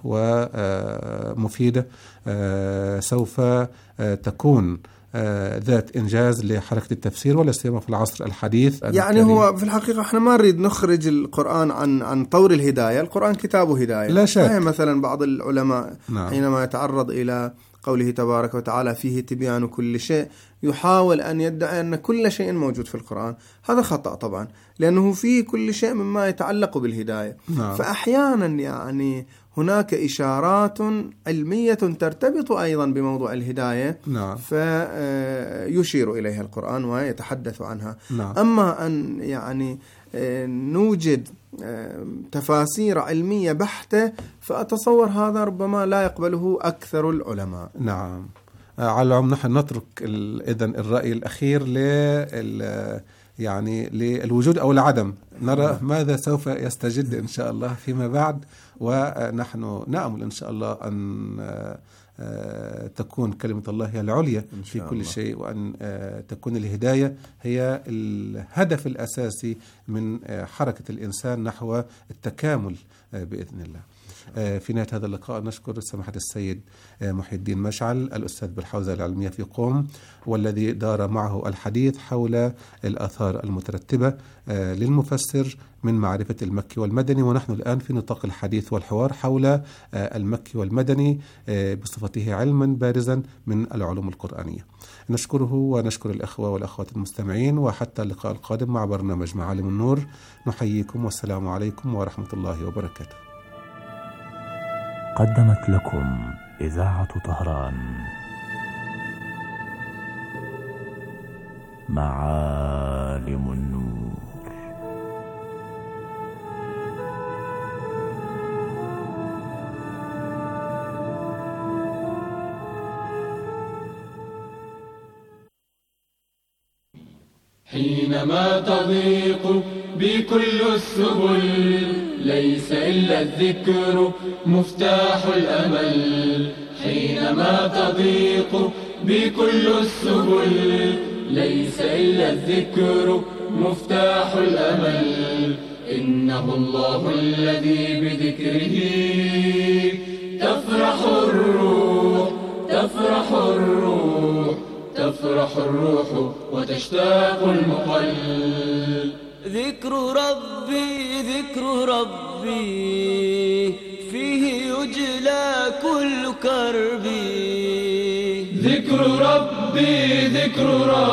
ومفيدة آه سوف آه تكون آه ذات إنجاز لحركة التفسير ولا سيما في العصر الحديث. يعني هو في الحقيقة احنا ما نريد نخرج القرآن عن عن طور الهداية، القرآن كتابه هداية لا شك. مثلا بعض العلماء نعم. حينما يتعرض إلى قوله تبارك وتعالى فيه تبيان كل شيء يحاول أن يدعي أن كل شيء موجود في القرآن، هذا خطأ طبعا، لأنه فيه كل شيء مما يتعلق بالهداية نعم. فأحيانا يعني هناك إشارات علمية ترتبط أيضا بموضوع الهداية نعم. فيشير إليها القرآن ويتحدث عنها نعم. أما أن يعني نوجد تفاسير علمية بحتة فأتصور هذا ربما لا يقبله أكثر العلماء. نعم. على العموم نحن نترك إذن الرأي الأخير ل يعني للوجود أو العدم، نرى ماذا سوف يستجد إن شاء الله فيما بعد، ونحن نأمل إن شاء الله أن تكون كلمة الله هي العليا في كل الله. شيء، وأن تكون الهداية هي الهدف الأساسي من حركة الإنسان نحو التكامل بإذن الله. في نهاية هذا اللقاء نشكر سماحة السيد محي الدين مشعل الأستاذ بالحوزة العلمية في قوم، والذي دار معه الحديث حول الآثار المترتبة للمفسر من معرفة المكي والمدني، ونحن الآن في نطاق الحديث والحوار حول المكي والمدني بصفته علما بارزا من العلوم القرآنية. نشكره ونشكر الأخوة والأخوات المستمعين، وحتى اللقاء القادم مع برنامج معالم النور نحييكم والسلام عليكم ورحمة الله وبركاته. قدمت لكم إذاعة طهران معالم النور. حينما تضيق بكل السبل ليس إلا الذكر مفتاح الأمل. حينما تضيق بكل السبل ليس إلا الذكر مفتاح الأمل. إنه الله الذي بذكره تفرح الروح تفرح الروح تفرح الروح وتشتاق المقل. ذكر ربي ذكر ربي فيه يجلى كل كربي. ذكر ربي ذكر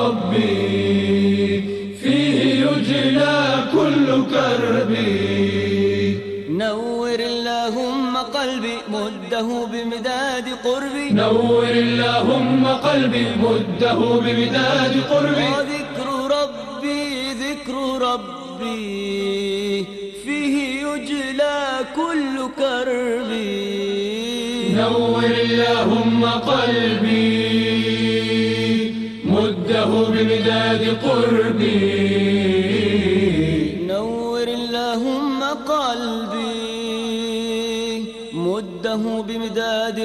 ربي فيه يجلى كل كربي. نور اللهم قلبي مده بمداد قربي. نور اللهم قلبي مده بمداد قربي. وذكر ربي ذكر ربي فيه يجلى كل كربي. نور اللهم قلبي مده بمداد قربي. نور اللهم قلبي مده بمداد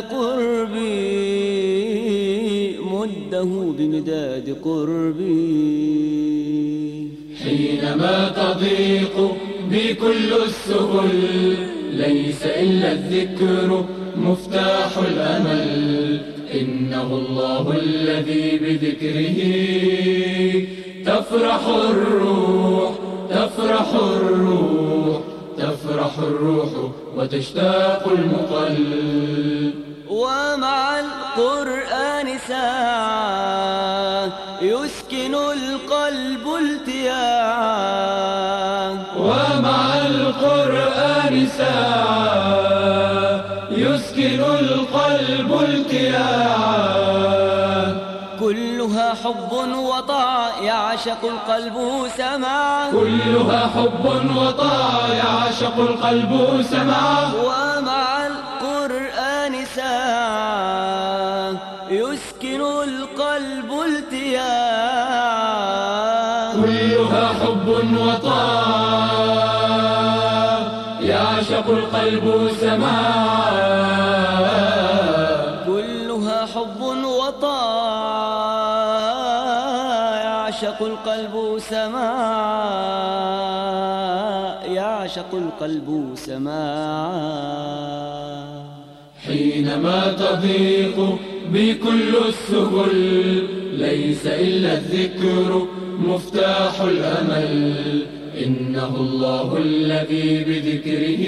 قربي. مده بمداد قربي. حينما تضيق بكل السبل ليس إلا الذكر مفتاح الأمل. إنه الله الذي بذكره تفرح الروح تفرح الروح تفرح الروح وتشتاق المقل. ومع القرآن ساعة يسكن القلب التياعا. ومع القرآن ساعة يسكن القلب التياعا. كلها حب وطاعة يعشق القلب سماعا. كلها حب وطاعة يعشق القلب سماعا. ومع القرآن ساعة يسكن القلب التياعا. كلها حب وطاعة يعشق القلب سماعا. كلها حب وطاعة يعشق القلب سماعا. يعشق القلب سماعا. حينما تضيق بكل السبل ليس إلا الذكر مفتاح الأمل. إنه الله الذي بذكره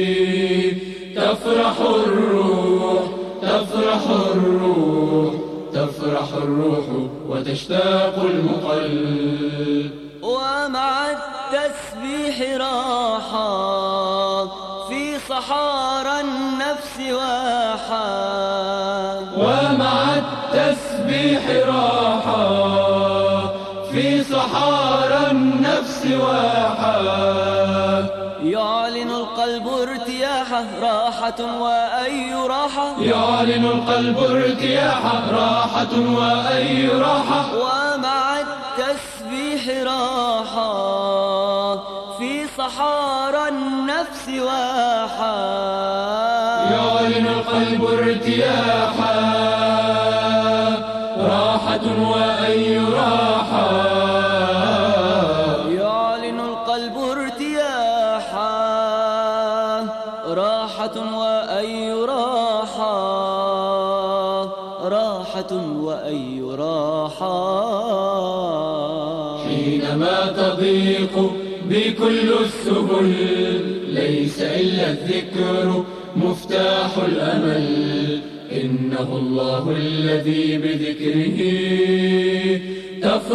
تفرح الروح تفرح الروح تفرح الروح وتشتاق المقل. ومع التسبيح راحة في صحارى النفس واحة. ومع التسبيح راحة في صحارى النفس واحة. يعلن القلب ارتياحه راحة وأي راحة. يعلن القلب ارتياحه راحة وأي راحة. ومع التسبيح راحة في صحارى النفس واحا يعلن القلب ارتياحا راحة وأي راحة يعلن القلب ارتياحا راحة وأي راحة راحة وأي راحة حينما تضيق بكل السبل ليس إلا الذكر مفتاح الأمل إنه الله الذي بذكره تفرح